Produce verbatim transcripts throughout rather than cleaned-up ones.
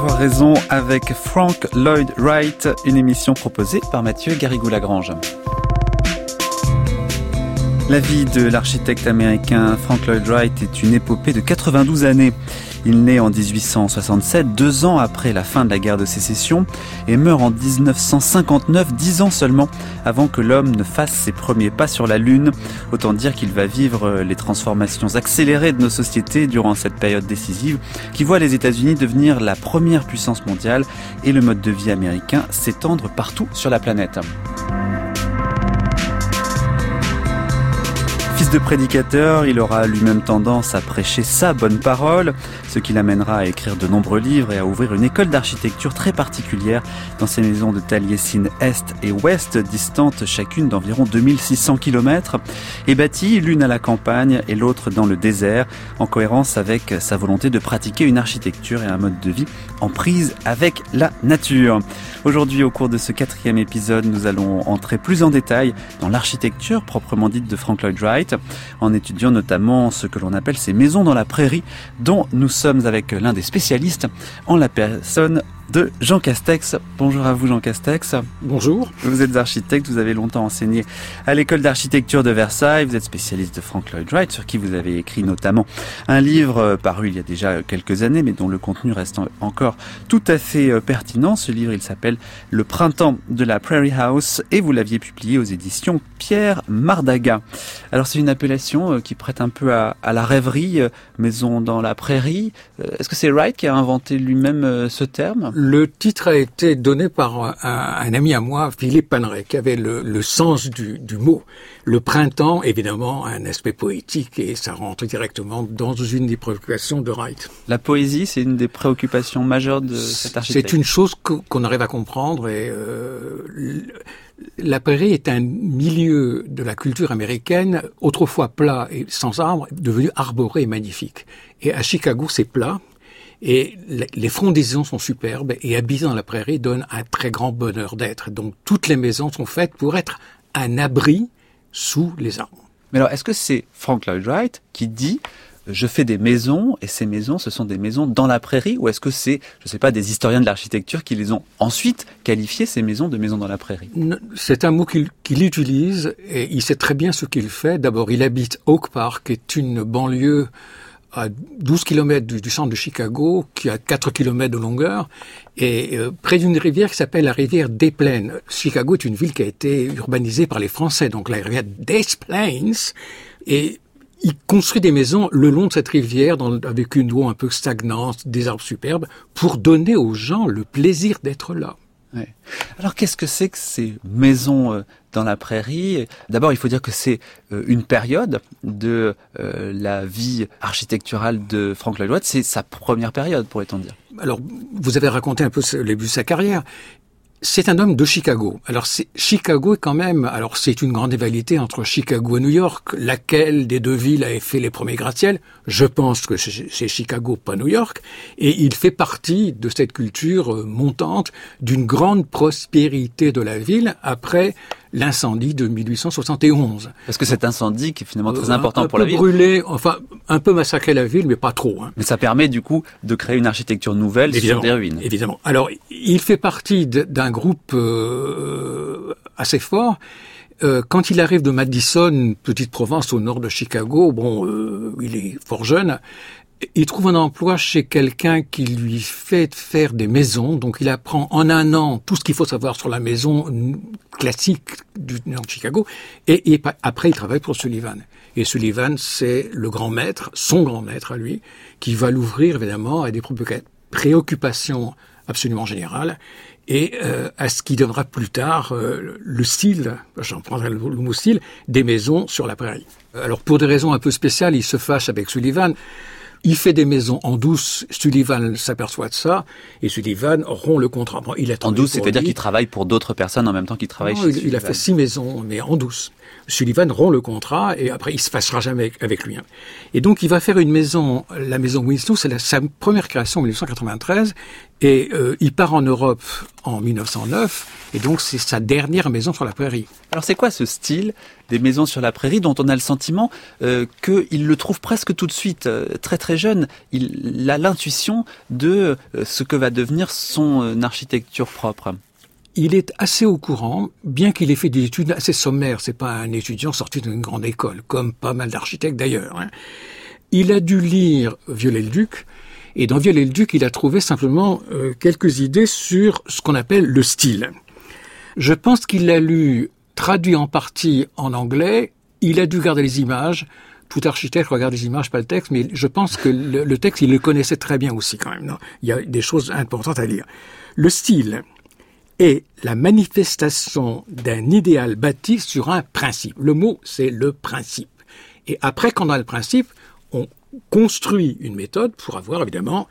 Avoir raison avec Frank Lloyd Wright, une émission proposée par Mathieu Garrigou-Lagrange. La vie de l'architecte américain Frank Lloyd Wright est une épopée de quatre-vingt-douze années. Il naît en dix-huit cent soixante-sept, deux ans après la fin de la guerre de sécession, et meurt en dix-neuf cent cinquante-neuf, dix ans seulement avant que l'homme ne fasse ses premiers pas sur la Lune. Autant dire qu'il va vivre les transformations accélérées de nos sociétés durant cette période décisive qui voit les États-Unis devenir la première puissance mondiale et le mode de vie américain s'étendre partout sur la planète. Fils de prédicateur, il aura lui-même tendance à prêcher sa bonne parole, ce qui l'amènera à écrire de nombreux livres et à ouvrir une école d'architecture très particulière dans ses maisons de Taliesin Est et Ouest, distantes chacune d'environ deux mille six cents kilomètres, et bâties l'une à la campagne et l'autre dans le désert, en cohérence avec sa volonté de pratiquer une architecture et un mode de vie en prise avec la nature. Aujourd'hui, au cours de ce quatrième épisode, nous allons entrer plus en détail dans l'architecture proprement dite de Frank Lloyd Wright, en étudiant notamment ce que l'on appelle ces maisons dans la prairie, dont nous sommes avec l'un des spécialistes, en la personne de Jean Castex. Bonjour à vous Jean Castex. Bonjour. Vous êtes architecte, vous avez longtemps enseigné à l'école d'architecture de Versailles, vous êtes spécialiste de Frank Lloyd Wright, sur qui vous avez écrit notamment un livre paru il y a déjà quelques années, mais dont le contenu reste encore tout à fait pertinent. Ce livre, il s'appelle Le printemps de la Prairie House, et vous l'aviez publié aux éditions Pierre Mardaga. Alors c'est une appellation qui prête un peu à, à la rêverie, maison dans la prairie. Est-ce que c'est Wright qui a inventé lui-même ce terme ? Le titre a été donné par un, un ami à moi, Philippe Paneret, qui avait le, le sens du, du mot. Le printemps, évidemment, a un aspect poétique et ça rentre directement dans une des préoccupations de Wright. La poésie, c'est une des préoccupations majeures de cet architecte. C'est une chose qu'on arrive à comprendre et euh, la prairie est un milieu de la culture américaine, autrefois plat et sans arbres, devenu arboré et magnifique. Et à Chicago, c'est plat. Et les frondaisons sont superbes et habiter dans la prairie donne un très grand bonheur d'être. Donc toutes les maisons sont faites pour être un abri sous les arbres. Mais alors, est-ce que c'est Frank Lloyd Wright qui dit « je fais des maisons et ces maisons, ce sont des maisons dans la prairie » ou est-ce que c'est, je ne sais pas, des historiens de l'architecture qui les ont ensuite qualifiées, ces maisons, de maisons dans la prairie? C'est un mot qu'il, qu'il utilise et il sait très bien ce qu'il fait. D'abord, il habite Oak Park, qui est une banlieue à douze kilomètres du, du centre de Chicago, qui a quatre kilomètres de longueur, et euh, près d'une rivière qui s'appelle la rivière Des Plaines. Chicago est une ville qui a été urbanisée par les Français, donc la rivière Des Plaines, et il construit des maisons le long de cette rivière, dans, avec une eau un peu stagnante, des arbres superbes, pour donner aux gens le plaisir d'être là. Ouais. Alors qu'est-ce que c'est que ces maisons dans la prairie? D'abord, il faut dire que c'est une période de euh, la vie architecturale de Frank Lloyd Wright. C'est sa première période, pourrait-on dire. Alors, vous avez raconté un peu le début de sa carrière. C'est un homme de Chicago. Alors, c'est, Chicago est quand même, alors c'est une grande rivalité entre Chicago et New York. Laquelle des deux villes a fait les premiers gratte-ciel? Je pense que c'est Chicago, pas New York. Et il fait partie de cette culture montante d'une grande prospérité de la ville après l'incendie de mille huit cent soixante et onze. Parce que cet incendie, qui est finalement très important un, un pour la ville. Brûlé, enfin, un peu massacré la ville, mais pas trop. Hein. Mais ça permet du coup de créer une architecture nouvelle évidemment, sur des ruines. Évidemment. Alors, il fait partie d'un groupe euh, assez fort. Euh, quand il arrive de Madison, petite province au nord de Chicago, bon, euh, il est fort jeune. Il trouve un emploi chez quelqu'un qui lui fait faire des maisons. Donc, il apprend en un an tout ce qu'il faut savoir sur la maison classique du nord de Chicago. Et, et après, il travaille pour Sullivan. Et Sullivan, c'est le grand maître, son grand maître à lui, qui va l'ouvrir, évidemment, à des préoccupations absolument générales et euh, à ce qui donnera plus tard euh, le style, j'en prendrai le, le mot style, des maisons sur la prairie. Alors, pour des raisons un peu spéciales, il se fâche avec Sullivan. Il fait des maisons en douce, Sullivan s'aperçoit de ça, et Sullivan rompt le contrat. Bon, il est en douce, c'est-à-dire qu'il travaille pour d'autres personnes en même temps qu'il travaille non, chez il, Sullivan. Il a fait six maisons, mais en douce. Sullivan rompt le contrat et après il se fâchera jamais avec, avec lui. Et donc il va faire une maison, la maison Winslow, c'est la, sa première création en dix-neuf cent quatre-vingt-treize et euh, il part en Europe en mille neuf cent neuf et donc c'est sa dernière maison sur la prairie. Alors c'est quoi ce style des maisons sur la prairie dont on a le sentiment euh, qu'il le trouve presque tout de suite, euh, très très jeune, il a l'intuition de euh, ce que va devenir son euh, architecture propre? Il est assez au courant, bien qu'il ait fait des études assez sommaires. C'est pas un étudiant sorti d'une grande école, comme pas mal d'architectes d'ailleurs. Hein. Il a dû lire Viollet-le-Duc, et dans Viollet-le-Duc, il a trouvé simplement euh, quelques idées sur ce qu'on appelle le style. Je pense qu'il l'a lu, traduit en partie en anglais. Il a dû garder les images. Tout architecte regarde les images, pas le texte, mais je pense que le, le texte, il le connaissait très bien aussi quand même. Non, il y a des choses importantes à lire. Le style est la manifestation d'un idéal bâti sur un principe. Le mot, c'est le principe. Et après, quand on a le principe, on construit une méthode pour avoir, évidemment,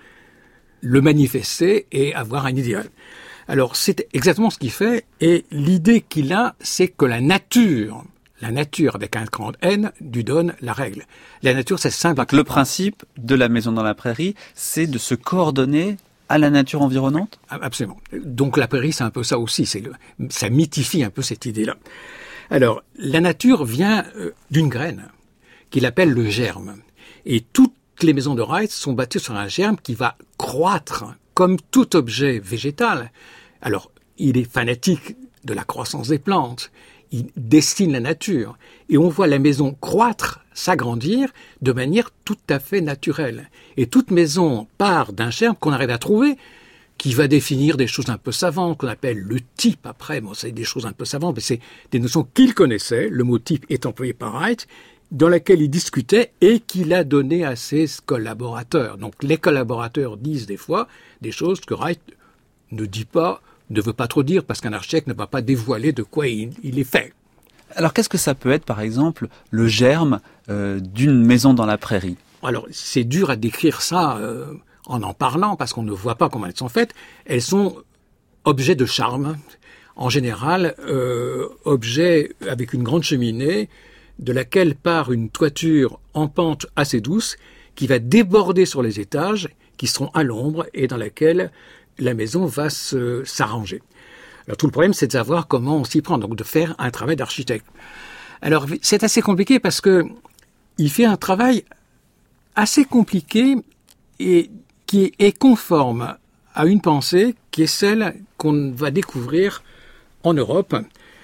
le manifester et avoir un idéal. Alors, c'est exactement ce qu'il fait, et l'idée qu'il a, c'est que la nature, la nature avec un grand N, lui donne la règle. La nature, c'est simple. Donc, le principe de la maison dans la prairie, c'est de se coordonner à la nature environnante? Absolument. Donc la prairie, c'est un peu ça aussi. C'est le, ça mythifie un peu cette idée-là. Alors, la nature vient euh, d'une graine qu'il appelle le germe. Et toutes les maisons de Wright sont bâties sur un germe qui va croître comme tout objet végétal. Alors, il est fanatique de la croissance des plantes. Il dessine la nature. Et on voit la maison croître, s'agrandir de manière tout à fait naturelle. Et toute maison part d'un germe qu'on arrive à trouver, qui va définir des choses un peu savantes, qu'on appelle le type après. Bon, c'est des choses un peu savantes, mais c'est des notions qu'il connaissait. Le mot type est employé par Wright, dans laquelle il discutait et qu'il a donné à ses collaborateurs. Donc les collaborateurs disent des fois des choses que Wright ne dit pas, ne veut pas trop dire, parce qu'un architecte ne va pas dévoiler de quoi il, il est fait. Alors qu'est-ce que ça peut être, par exemple, le germe euh, d'une maison dans la prairie? Alors c'est dur à décrire ça euh, en en parlant, parce qu'on ne voit pas comment elles sont faites. Elles sont objets de charme, en général, euh, objets avec une grande cheminée, de laquelle part une toiture en pente assez douce, qui va déborder sur les étages, qui seront à l'ombre, et dans laquelle la maison va se, s'arranger. Alors tout le problème, c'est de savoir comment on s'y prend, donc de faire un travail d'architecte. Alors c'est assez compliqué parce que il fait un travail assez compliqué et qui est conforme à une pensée qui est celle qu'on va découvrir en Europe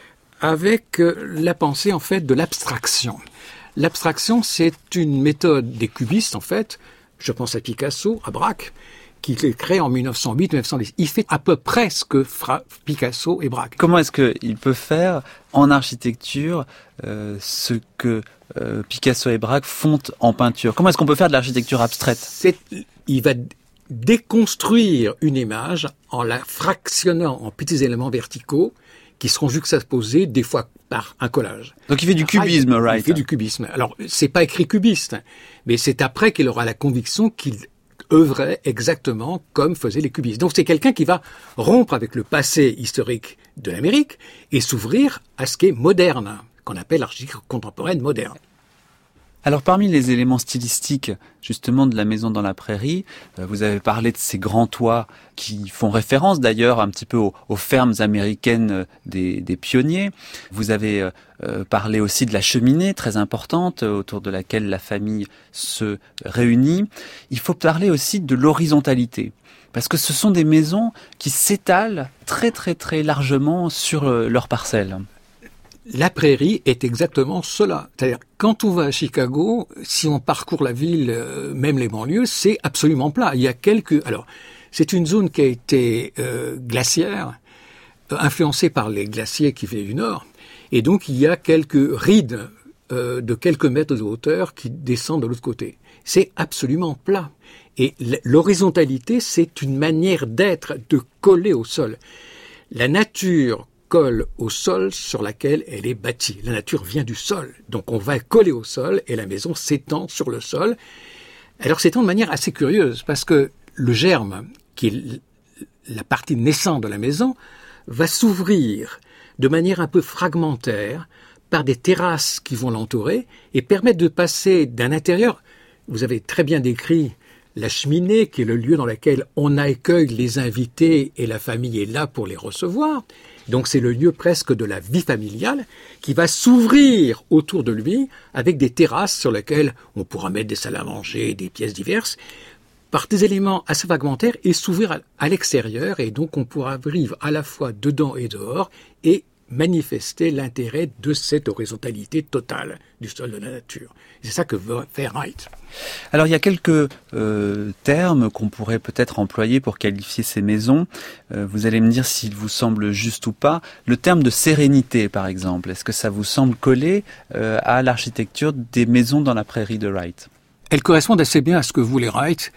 avec la pensée en fait de l'abstraction. L'abstraction, c'est une méthode des cubistes en fait. Je pense à Picasso, à Braque, qui est créé en mille neuf cent huit mille neuf cent dix. Il fait à peu près ce que fera Picasso et Braque. Comment est-ce qu'il peut faire en architecture euh, ce que euh, Picasso et Braque font en peinture? Comment est-ce qu'on peut faire de l'architecture abstraite? C'est, il va déconstruire une image en la fractionnant en petits éléments verticaux qui seront juxtaposés des fois par un collage. Donc il fait du cubisme, ah, il, right? Il fait du cubisme. Alors c'est pas écrit cubiste, mais c'est après qu'il aura la conviction qu'il œuvrait exactement comme faisaient les cubistes. Donc c'est quelqu'un qui va rompre avec le passé historique de l'Amérique et s'ouvrir à ce qui est moderne, qu'on appelle l'architecture contemporaine moderne. Alors parmi les éléments stylistiques justement de la maison dans la prairie, euh, vous avez parlé de ces grands toits qui font référence d'ailleurs un petit peu aux, aux fermes américaines des, des pionniers. Vous avez euh, parlé aussi de la cheminée très importante autour de laquelle la famille se réunit. Il faut parler aussi de l'horizontalité. Parce que ce sont des maisons qui s'étalent très très très largement sur euh, leur parcelle. La prairie est exactement cela. C'est-à-dire, quand on va à Chicago, si on parcourt la ville, euh, même les banlieues, c'est absolument plat. Il y a quelques... Alors, c'est une zone qui a été euh, glaciaire, euh, influencée par les glaciers qui venaient du nord. Et donc, il y a quelques rides euh, de quelques mètres de hauteur qui descendent de l'autre côté. C'est absolument plat. Et l'horizontalité, c'est une manière d'être, de coller au sol. La nature colle au sol sur laquelle elle est bâtie. La nature vient du sol. Donc on va coller au sol et la maison s'étend sur le sol. Alors s'étend de manière assez curieuse parce que le germe, qui est la partie naissante de la maison, va s'ouvrir de manière un peu fragmentaire par des terrasses qui vont l'entourer et permettent de passer d'un intérieur. Vous avez très bien décrit la cheminée, qui est le lieu dans lequel on accueille les invités et la famille est là pour les recevoir. Donc c'est le lieu presque de la vie familiale qui va s'ouvrir autour de lui avec des terrasses sur lesquelles on pourra mettre des salles à manger, des pièces diverses, par des éléments assez fragmentaires et s'ouvrir à, à l'extérieur. Et donc on pourra vivre à la fois dedans et dehors et manifester l'intérêt de cette horizontalité totale du sol de la nature. C'est ça que veut faire Wright. Alors il y a quelques euh, termes qu'on pourrait peut-être employer pour qualifier ces maisons. Euh, vous allez me dire s'il vous semble juste ou pas. Le terme de sérénité, par exemple, est-ce que ça vous semble coller euh, à l'architecture des maisons dans la prairie de Wright? Elles correspondent assez bien à ce que voulait Wright.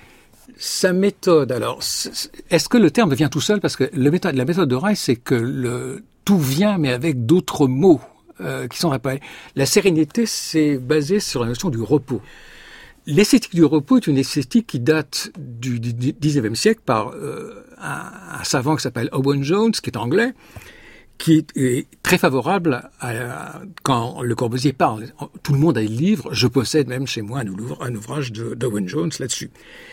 Sa méthode, alors, est-ce que le terme vient tout seul? Parce que le méthode, la méthode de Wright, c'est que le, tout vient, mais avec d'autres mots euh, qui sont répétés. La sérénité, c'est basé sur la notion du repos. L'esthétique du repos est une esthétique qui date du dix-neuvième siècle par euh, un, un savant qui s'appelle Owen Jones, qui est anglais, qui est très favorable à, à, quand Le Corbusier parle. Tout le monde a le livre. Je possède même chez moi un, un ouvrage de, d'Owen Jones là-dessus.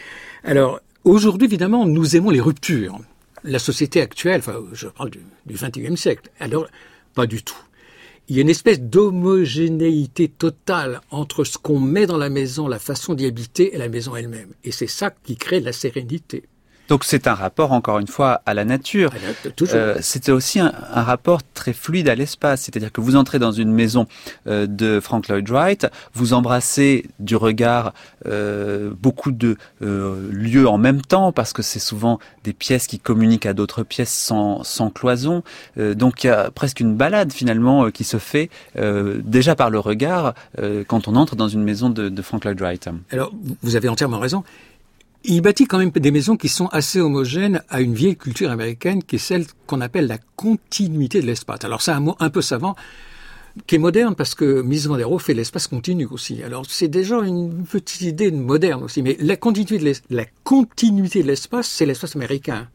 Alors, aujourd'hui, évidemment, nous aimons les ruptures. La société actuelle, enfin, je parle du, du vingt et unième siècle, alors, pas du tout. Il y a une espèce d'homogénéité totale entre ce qu'on met dans la maison, la façon d'y habiter et la maison elle-même. Et c'est ça qui crée la sérénité. Donc c'est un rapport, encore une fois, à la nature. Euh, c'est aussi un, un rapport très fluide à l'espace. C'est-à-dire que vous entrez dans une maison euh, de Frank Lloyd Wright, vous embrassez du regard euh, beaucoup de euh, lieux en même temps, parce que c'est souvent des pièces qui communiquent à d'autres pièces sans, sans cloison. Euh, donc il y a presque une balade, finalement, euh, qui se fait euh, déjà par le regard euh, quand on entre dans une maison de, de Frank Lloyd Wright. Alors, vous avez entièrement raison. Il bâtit quand même des maisons qui sont assez homogènes à une vieille culture américaine qui est celle qu'on appelle la continuité de l'espace. Alors c'est un mot un peu savant qui est moderne parce que Mies van der Rohe fait l'espace continu aussi. Alors c'est déjà une petite idée moderne aussi, mais la continuité de l'espace, la continuité de l'espace, c'est l'espace américain.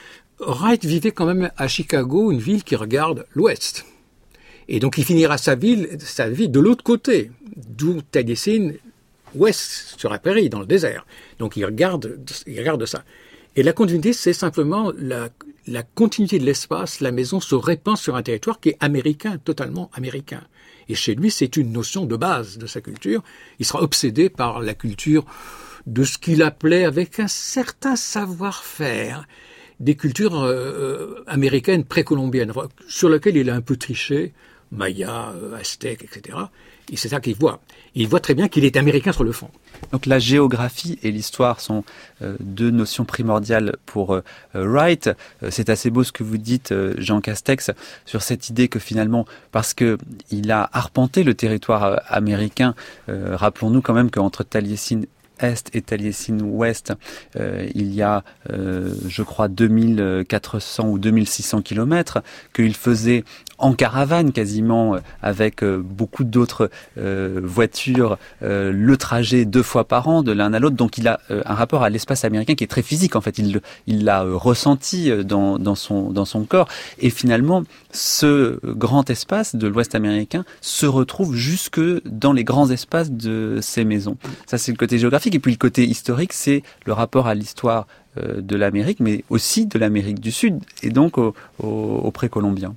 Wright vivait quand même à Chicago, une ville qui regarde l'ouest. Et donc il finira sa ville, sa vie de l'autre côté, d'où Taliesin, ouest, sur la prairie, dans le désert. Donc il regarde, il regarde ça. Et la continuité, c'est simplement la, la continuité de l'espace. La maison se répand sur un territoire qui est américain, totalement américain. Et chez lui, c'est une notion de base de sa culture. Il sera obsédé par la culture de ce qu'il appelait, avec un certain savoir-faire, des cultures euh, américaines précolombiennes, sur lesquelles il a un peu triché, Maya, euh, Aztèque, et cetera. Et c'est ça qu'il voit. Il voit très bien qu'il est américain sur le fond. Donc la géographie et l'histoire sont euh, deux notions primordiales pour euh, Wright. Euh, c'est assez beau ce que vous dites, euh, Jean Castex, sur cette idée que finalement, parce que il a arpenté le territoire euh, américain, euh, rappelons-nous quand même qu'entre Taliesin Est et Taliesin Ouest, euh, il y a, euh, je crois, deux mille quatre cents ou deux mille six cents kilomètres, qu'il faisait en caravane quasiment, avec euh, beaucoup d'autres euh, voitures, euh, le trajet deux fois par an de l'un à l'autre. Donc il a euh, un rapport à l'espace américain qui est très physique. En fait, il il l'a euh, ressenti dans, dans son dans son corps. Et finalement, ce grand espace de l'Ouest américain se retrouve jusque dans les grands espaces de ces maisons. Ça, c'est le côté géographique. Et puis le côté historique, c'est le rapport à l'histoire de l'Amérique, mais aussi de l'Amérique du Sud, et donc aux au, au précolombiens.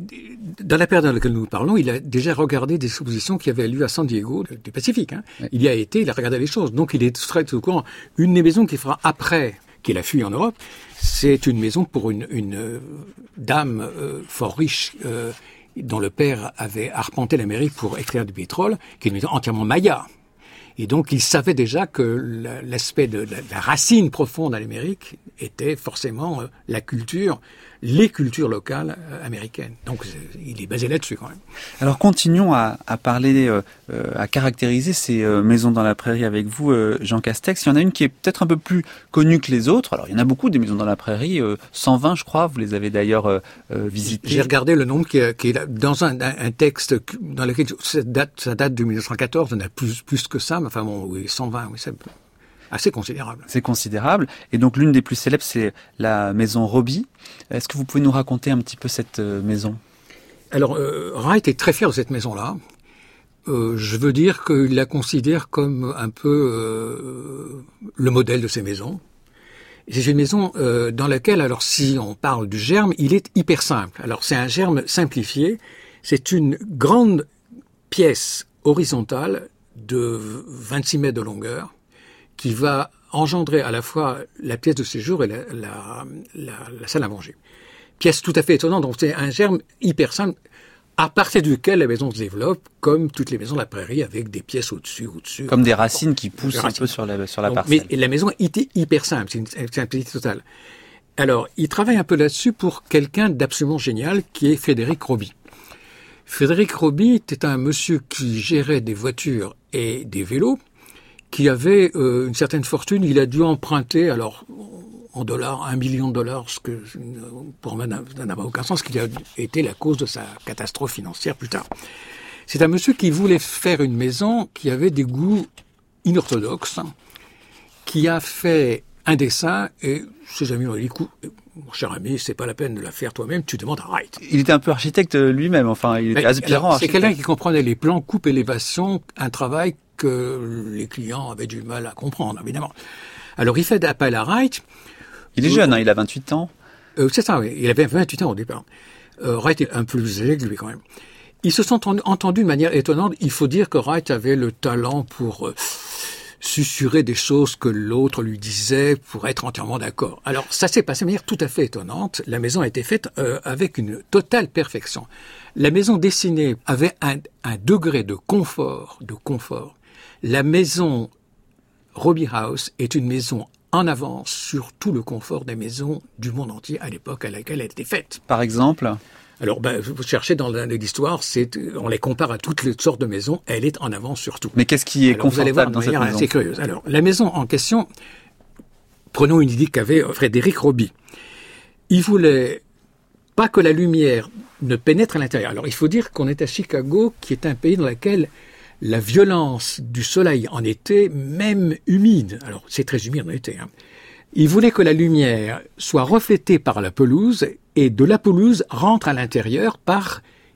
Dans la période dans laquelle nous parlons, il a déjà regardé des expositions qui avaient lieu à San Diego, du Pacifique. Hein. Oui. Il y a été, il a regardé les choses. Donc il est très au courant. Une des maisons qu'il fera après qu'il a fui en Europe, c'est une maison pour une, une euh, dame euh, fort riche, euh, dont le père avait arpenté l'Amérique pour extraire du pétrole, qui est une maison entièrement maya. Et donc, il savait déjà que l'aspect de la, la racine profonde à l'Amérique était forcément euh, la culture, les cultures locales euh, américaines. Donc, il est basé là-dessus quand même. Alors, continuons à, à parler, euh, à caractériser ces euh, maisons dans la prairie avec vous, euh, Jean Castex. Il y en a une qui est peut-être un peu plus connue que les autres. Alors, il y en a beaucoup des maisons dans la prairie, euh, cent vingt, je crois. Vous les avez d'ailleurs euh, euh, visitées. J'ai regardé le nombre qui est, qui est là, dans un, un, un texte dans lequel ça date, ça date de mille neuf cent quatorze. Il y en a plus, plus que ça. Enfin bon, oui, cent vingt, oui, c'est assez considérable. C'est considérable. Et donc l'une des plus célèbres, c'est la maison Roby. Est-ce que vous pouvez nous raconter un petit peu cette maison ? Alors, euh, Wright est très fier de cette maison-là. Euh, je veux dire qu'il la considère comme un peu euh, le modèle de ces maisons. C'est une maison euh, dans laquelle, alors si on parle du germe, il est hyper simple. Alors c'est un germe simplifié, c'est une grande pièce horizontale de vingt-six mètres de longueur qui va engendrer à la fois la pièce de séjour et la, la, la, la salle à manger. Pièce tout à fait étonnante, donc c'est un germe hyper simple, à partir duquel la maison se développe, comme toutes les maisons de la prairie, avec des pièces au-dessus, au-dessus. Comme des racines bon, qui poussent racines. un peu sur la, sur la Donc, parcelle. Mais la maison était hyper simple, c'est une simplicité totale. Alors, il travaille un peu là-dessus pour quelqu'un d'absolument génial, qui est Frédéric Roby. Frédéric Roby était un monsieur qui gérait des voitures et des vélos, qui avait euh, une certaine fortune. Il a dû emprunter, alors en dollars, un million de dollars, ce que pour moi n'a pas aucun sens, ce qui a été la cause de sa catastrophe financière plus tard. C'est un monsieur qui voulait faire une maison qui avait des goûts inorthodoxes, qui a fait un dessin et ses amis m'ont dit, écoute, mon cher ami, c'est pas la peine de la faire toi-même, tu demandes à Wright. Il était un peu architecte lui-même, enfin, il était aspirant. C'est quelqu'un qui comprenait les plans coupe élévation, un travail que les clients avaient du mal à comprendre, évidemment. Alors il fait appel à Wright. Il est euh, jeune, hein, il a vingt-huit ans. Euh, c'est ça, oui. Il avait vingt-huit ans au départ. Euh, Wright est un peu plus âgé que lui, quand même. Ils se sont entendus de manière étonnante. Il faut dire que Wright avait le talent pour euh, susurrer des choses que l'autre lui disait pour être entièrement d'accord. Alors, ça s'est passé de manière tout à fait étonnante. La maison a été faite euh, avec une totale perfection. La maison dessinée avait un, un degré de confort, de confort. La maison Roby House est une maison en avance sur tout le confort des maisons du monde entier à l'époque à laquelle elle était faite. Par exemple ? Alors, ben, vous cherchez dans l'histoire, c'est, on les compare à toutes les sortes de maisons, elle est en avance sur tout. Mais qu'est-ce qui est Alors, confortable vous allez voir, dans cette maison ? assez curieuse. Alors, la maison en question, prenons une idée qu'avait Frédéric Roby. Il voulait pas que la lumière ne pénètre à l'intérieur. Alors, il faut dire qu'on est à Chicago, qui est un pays dans lequel la violence du soleil en été, même humide, alors c'est très humide en été, hein, il voulait que la lumière soit reflétée par la pelouse et de la pelouse rentre à l'intérieur par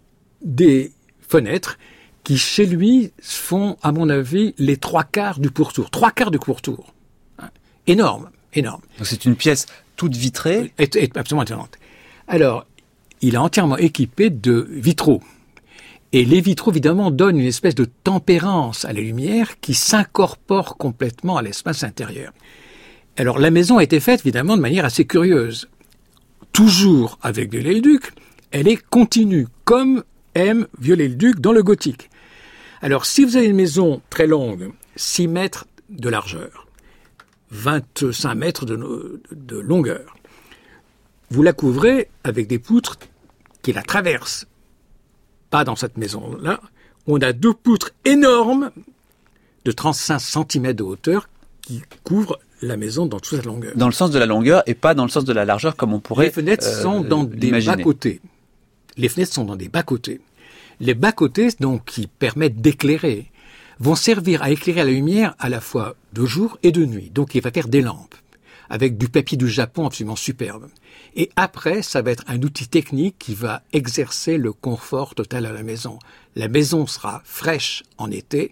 des fenêtres qui, chez lui, font, à mon avis, les trois quarts du pourtour. Trois quarts du pourtour. Hein. Énorme, énorme. Donc c'est une pièce toute vitrée. Et, et absolument étonnante. Alors, il est entièrement équipé de vitraux. Et les vitraux, évidemment, donnent une espèce de tempérance à la lumière qui s'incorpore complètement à l'espace intérieur. Alors, la maison a été faite, évidemment, de manière assez curieuse. Toujours avec Viollet-le-Duc, elle est continue, comme aime Viollet-le-Duc dans le gothique. Alors, si vous avez une maison très longue, six mètres de largeur, vingt-cinq mètres de, de longueur, vous la couvrez avec des poutres qui la traversent. Pas dans cette maison-là. On a deux poutres énormes de trente-cinq centimètres de hauteur qui couvrent la maison dans toute sa longueur. Dans le sens de la longueur et pas dans le sens de la largeur comme on pourrait l'imaginer. Les fenêtres euh, sont dans des bas-côtés. Les fenêtres sont dans des bas-côtés. Les bas-côtés, donc, qui permettent d'éclairer, vont servir à éclairer la lumière à la fois de jour et de nuit. Donc, il va faire des lampes avec du papier du Japon absolument superbe. Et après, ça va être un outil technique qui va exercer le confort total à la maison. La maison sera fraîche en été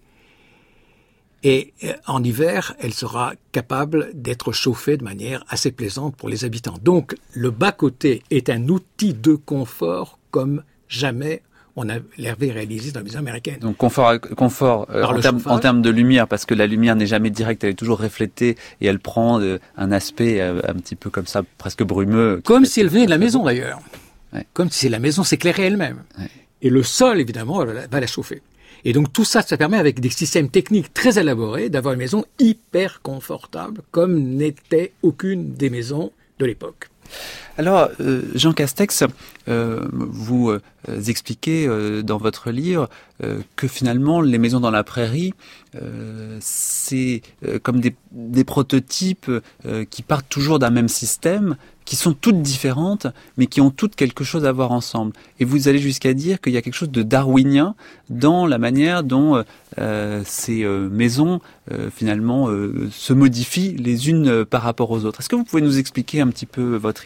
et en hiver, elle sera capable d'être chauffée de manière assez plaisante pour les habitants. Donc, le bas-côté est un outil de confort comme jamais on l'avait réalisé dans les maisons américaines. Donc confort, confort euh, en, termes, en termes de lumière, parce que la lumière n'est jamais directe, elle est toujours reflétée et elle prend euh, un aspect euh, un petit peu comme ça, presque brumeux. Comme si elle venait de la maison d'ailleurs. Ouais. Comme si la maison s'éclairait elle-même. Ouais. Et le sol, évidemment, va la chauffer. Et donc tout ça, ça permet avec des systèmes techniques très élaborés d'avoir une maison hyper confortable, comme n'était aucune des maisons de l'époque. Alors, euh, Jean Castex, euh, vous euh, expliquez euh, dans votre livre euh, que finalement les maisons dans la prairie, euh, c'est euh, comme des, des prototypes euh, qui partent toujours d'un même système, qui sont toutes différentes, mais qui ont toutes quelque chose à voir ensemble. Et vous allez jusqu'à dire qu'il y a quelque chose de darwinien dans la manière dont euh, ces euh, maisons, euh, finalement, euh, se modifient les unes par rapport aux autres. Est-ce que vous pouvez nous expliquer un petit peu votre idée ?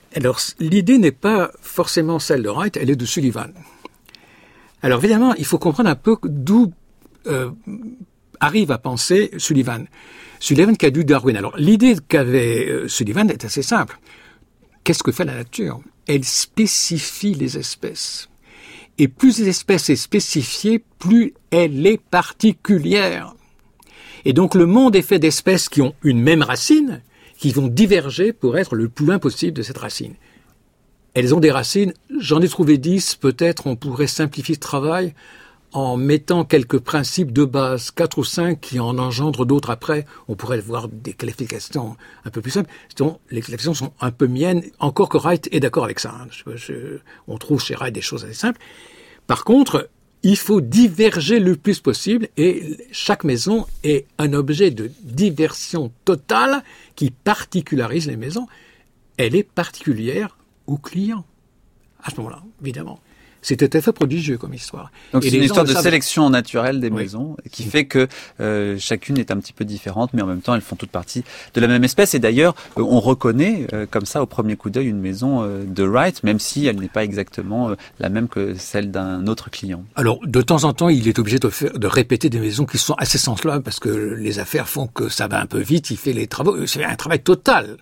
Alors, l'idée n'est pas forcément celle de Wright, elle est de Sullivan. Alors, évidemment, il faut comprendre un peu d'où euh, arrive à penser Sullivan. Sullivan qui a lu Darwin. Alors, l'idée qu'avait euh, Sullivan est assez simple. Qu'est-ce que fait la nature? Elle spécifie les espèces. Et plus l'espèce est spécifiée, plus elle est particulière. Et donc le monde est fait d'espèces qui ont une même racine, qui vont diverger pour être le plus loin possible de cette racine. Elles ont des racines, j'en ai trouvé dix, peut-être on pourrait simplifier ce travail en mettant quelques principes de base, quatre ou cinq qui en engendrent d'autres après. On pourrait voir des qualifications un peu plus simples. Donc, les qualifications sont un peu miennes, encore que Wright est d'accord avec ça. Hein. Je, je, on trouve chez Wright des choses assez simples. Par contre, il faut diverger le plus possible et chaque maison est un objet de diversion totale qui particularise les maisons. Elle est particulière au client. À ce moment-là, évidemment. C'est tout à fait prodigieux comme histoire. Donc et c'est une histoire de savent... sélection naturelle des oui. maisons qui fait que euh, chacune est un petit peu différente, mais en même temps elles font toutes partie de la même espèce. Et d'ailleurs, euh, on reconnaît euh, comme ça au premier coup d'œil une maison euh, de Wright, même si elle n'est pas exactement euh, la même que celle d'un autre client. Alors de temps en temps, il est obligé de, faire, de répéter des maisons qui sont assez semblables parce que les affaires font que ça va un peu vite. Il fait les travaux, c'est un travail total.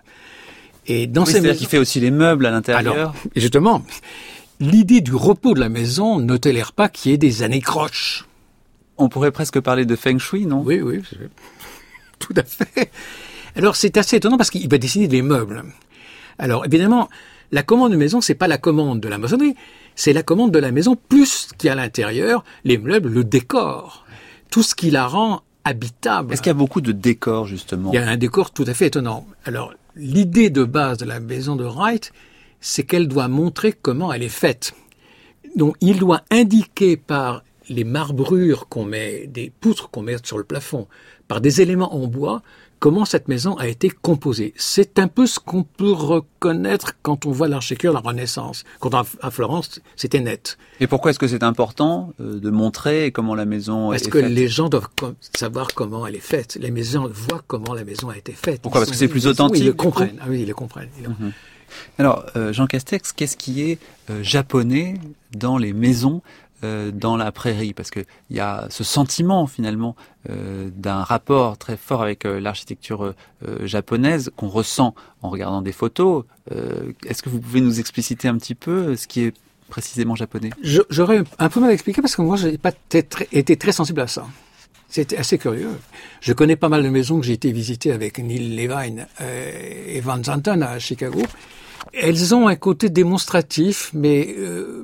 Et dans oui, ces c'est-à-dire maisons... qu'il fait aussi les meubles à l'intérieur. Alors, justement. L'idée du repos de la maison ne tolère pas qu'il y ait des anécroches. On pourrait presque parler de feng shui, non? Oui, oui, tout à fait. Alors c'est assez étonnant parce qu'il va décider des meubles. Alors évidemment, la commande de maison, c'est pas la commande de la maçonnerie, c'est la commande de la maison plus ce qu'il y a à l'intérieur, les meubles, le décor, tout ce qui la rend habitable. Est-ce qu'il y a beaucoup de décors justement? Il y a un décor tout à fait étonnant. Alors l'idée de base de la maison de Wright, c'est qu'elle doit montrer comment elle est faite. Donc, il doit indiquer par les marbrures qu'on met, des poutres qu'on met sur le plafond, par des éléments en bois, comment cette maison a été composée. C'est un peu ce qu'on peut reconnaître quand on voit l'architecture de la Renaissance. Quand à Florence, c'était net. Et pourquoi est-ce que c'est important de montrer comment la maison Parce est faite? Parce que les gens doivent savoir comment elle est faite. Les maisons voient comment la maison a été faite. Pourquoi? Parce que c'est plus authentique. Ils le comprennent. Ah oui, ils le comprennent. Ils le... Mm-hmm. Alors, euh, Jean Castex, qu'est-ce qui est euh, japonais dans les maisons euh, dans la prairie? Parce que il y a ce sentiment finalement euh, d'un rapport très fort avec euh, l'architecture euh, japonaise qu'on ressent en regardant des photos. Euh, est-ce que vous pouvez nous expliciter un petit peu ce qui est précisément japonais? Je, J'aurais un peu mal expliqué parce que moi, je n'ai pas très, été très sensible à ça. C'était assez curieux. Je connais pas mal de maisons que j'ai été visiter avec Neil Levine euh, et Van Zanten à Chicago. Elles ont un côté démonstratif, mais euh,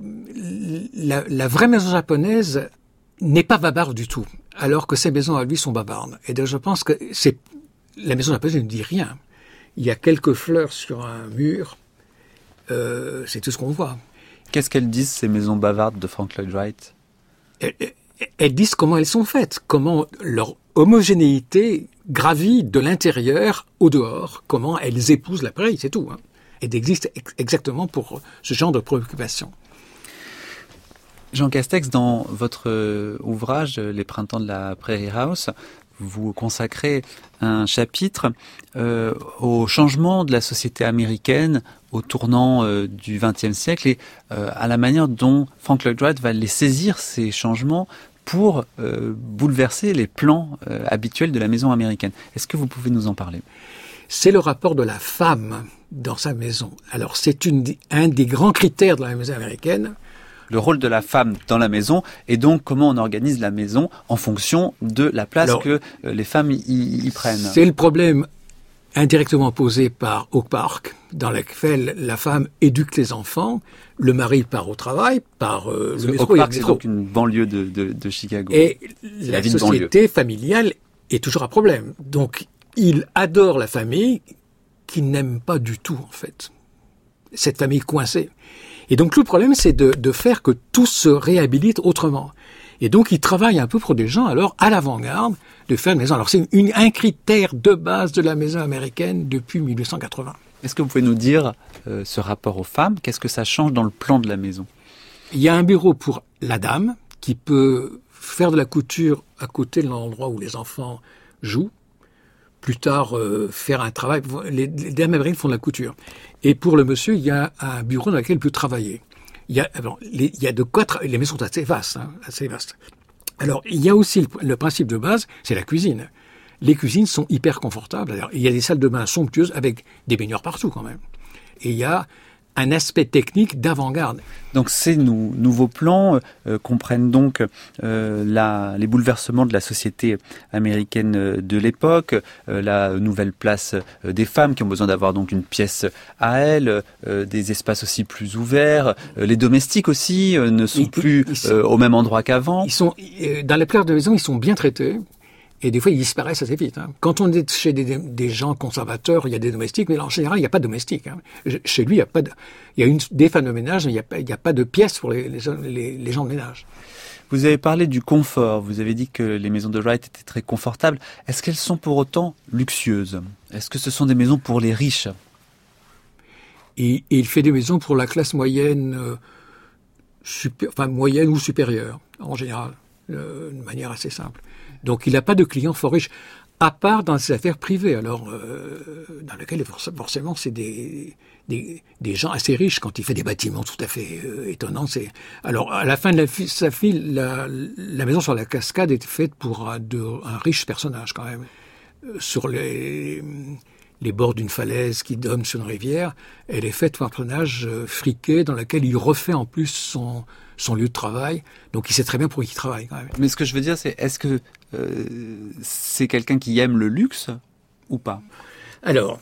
la, la vraie maison japonaise n'est pas bavarde du tout, alors que ces maisons à lui sont bavardes. Et donc je pense que c'est la maison japonaise ne dit rien. Il y a quelques fleurs sur un mur, euh, c'est tout ce qu'on voit. Qu'est-ce qu'elles disent ces maisons bavardes de Frank Lloyd Wright? Elles, elles disent comment elles sont faites, comment leur homogénéité gravit de l'intérieur au dehors, comment elles épousent la prairie, c'est tout. Hein. Elles existent ex- exactement pour ce genre de préoccupation. Jean Castex, dans votre ouvrage « Les printemps de la Prairie House », vous consacrez un chapitre euh, au changement de la société américaine au tournant euh, du vingtième siècle et euh, à la manière dont Frank Lloyd Wright va les saisir, ces changements, pour euh, bouleverser les plans euh, habituels de la maison américaine. Est-ce que vous pouvez nous en parler ? C'est le rapport de la femme dans sa maison. Alors c'est une, un des grands critères de la maison américaine. Le rôle de la femme dans la maison et donc comment on organise la maison en fonction de la place Alors, que les femmes y, y prennent. C'est le problème indirectement posé par Oak Park, dans lequel la femme éduque les enfants, le mari part au travail, par euh, le métro. Oak Park, c'est donc une banlieue de, de, de Chicago. Et la, la société familiale est toujours un problème. Donc il adore la famille qu'il n'aime pas du tout en fait. Cette famille coincée. Et donc, le problème, c'est de, de faire que tout se réhabilite autrement. Et donc, il travaille un peu pour des gens, alors, à l'avant-garde, de faire une maison. Alors, c'est une, un critère de base de la maison américaine depuis mille huit cent quatre-vingts. Est-ce que vous pouvez nous dire euh, ce rapport aux femmes? Qu'est-ce que ça change dans le plan de la maison? Il y a un bureau pour la dame, qui peut faire de la couture à côté de l'endroit où les enfants jouent, plus tard euh, faire un travail. Les, les dames américaines font de la couture. Et pour le monsieur, il y a un bureau dans lequel il peut travailler. Il y a, alors, les, il y a de quoi tra- les maisons sont assez vastes, hein, assez vastes. Alors, il y a aussi le, le principe de base, c'est la cuisine. Les cuisines sont hyper confortables. Alors, il y a des salles de bain somptueuses avec des baignoires partout quand même. Et il y a un aspect technique d'avant-garde. Donc ces nou- nouveaux plans euh, comprennent donc euh, la, les bouleversements de la société américaine de l'époque, euh, la nouvelle place euh, des femmes qui ont besoin d'avoir donc une pièce à elles, euh, des espaces aussi plus ouverts, euh, les domestiques aussi euh, ne sont Ils- plus ils sont- euh, au même endroit qu'avant. Ils sont, euh, dans la plupart des maisons, ils sont bien traités. Et des fois, ils disparaissent assez vite. Hein. Quand on est chez des, des gens conservateurs, il y a des domestiques, mais en général, il n'y a pas de domestiques. Hein. Chez lui, il y a pas de, il y a une, des femmes de ménage, mais il n'y a, pas- il n'y a pas de pièces pour les, les, les, les gens de ménage. Vous avez parlé du confort, vous avez dit que les maisons de Wright étaient très confortables. Est-ce qu'elles sont pour autant luxueuses? Est-ce que ce sont des maisons pour les riches? Et, et il fait des maisons pour la classe moyenne, euh, super, enfin moyenne ou supérieure, en général, euh, de manière assez simple. Donc il n'a pas de clients fort riches, à part dans ses affaires privées, alors euh, dans lesquelles forcément c'est des, des, des gens assez riches quand il fait des bâtiments tout à fait euh, étonnants. C'est... Alors à la fin de la fi- sa fille, la, la maison sur la cascade est faite pour un, de, un riche personnage quand même. Euh, sur les, les bords d'une falaise qui donne sur une rivière, elle est faite pour un personnage euh, friqué dans lequel il refait en plus son, son lieu de travail. Donc il sait très bien pour qui il travaille quand même. Mais ce que je veux dire, c'est est-ce que euh, c'est quelqu'un qui aime le luxe ou pas? Alors,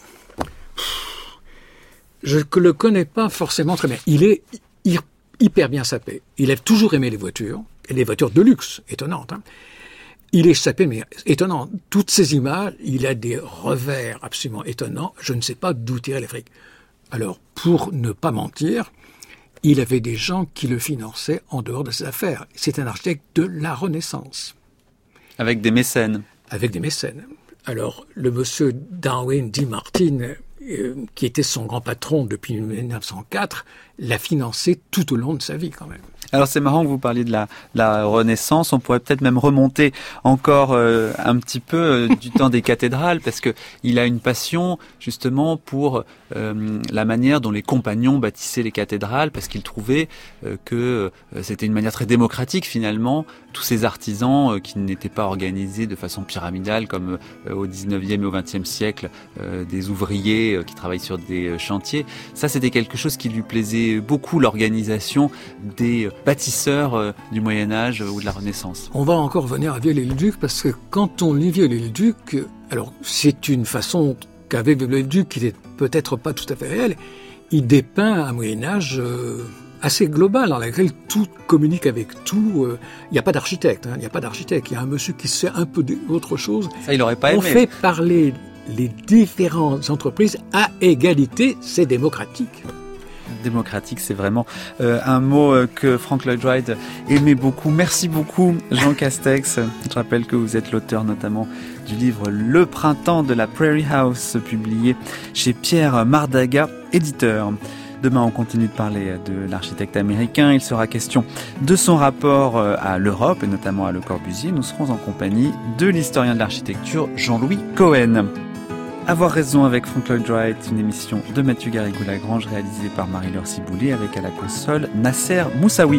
je ne le connais pas forcément très bien. Il est hy- hyper bien sapé. Il a toujours aimé les voitures, et les voitures de luxe, étonnantes. Hein. Il est sapé, mais étonnant. Toutes ces images, il a des revers absolument étonnants. Je ne sais pas d'où tirer les frics. Alors, pour ne pas mentir, il avait des gens qui le finançaient en dehors de ses affaires. C'est un architecte de la Renaissance. Avec des mécènes. Avec des mécènes. Alors, le monsieur Darwin D. Martin, euh, qui était son grand patron depuis mille neuf cent quatre, l'a financé tout au long de sa vie quand même. Alors c'est marrant que vous parliez de la, la Renaissance, on pourrait peut-être même remonter encore euh, un petit peu euh, du temps des cathédrales, parce que il a une passion justement pour euh, la manière dont les compagnons bâtissaient les cathédrales, parce qu'il trouvait euh, que euh, c'était une manière très démocratique finalement, tous ces artisans euh, qui n'étaient pas organisés de façon pyramidale comme euh, au dix-neuvième et au vingtième siècle, euh, des ouvriers euh, qui travaillent sur des euh, chantiers. Ça c'était quelque chose qui lui plaisait beaucoup, l'organisation des bâtisseurs euh, du Moyen-Âge euh, ou de la Renaissance. On va encore revenir à Viollet-le-Duc, parce que quand on lit Viollet-le-Duc, euh, alors c'est une façon qu'avait Viollet-le-Duc qui n'est peut-être pas tout à fait réelle, il dépeint un Moyen-Âge euh, assez global, dans lequel tout communique avec tout. Il euh, n'y a pas d'architecte, il hein, n'y a pas d'architecte, il y a un monsieur qui sait un peu d'autre chose. Ça, il n'aurait pas aimé. On fait parler les différentes entreprises à égalité, c'est démocratique. Démocratique, c'est vraiment euh, un mot euh, que Frank Lloyd Wright aimait beaucoup. Merci beaucoup, Jean Castex. Je rappelle que vous êtes l'auteur notamment du livre Le Printemps de la Prairie House, publié chez Pierre Mardaga, éditeur. Demain, on continue de parler de l'architecte américain. Il sera question de son rapport à l'Europe et notamment à Le Corbusier. Nous serons en compagnie de l'historien de l'architecture Jean-Louis Cohen. Avoir raison avec Frank Lloyd Wright, une émission de Mathieu Garrigou-Lagrange réalisée par Marie-Laure Ciboulet avec à la console Nasser Moussaoui.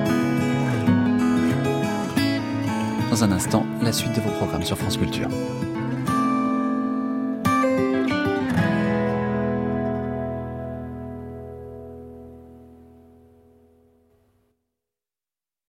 Dans un instant, la suite de vos programmes sur France Culture.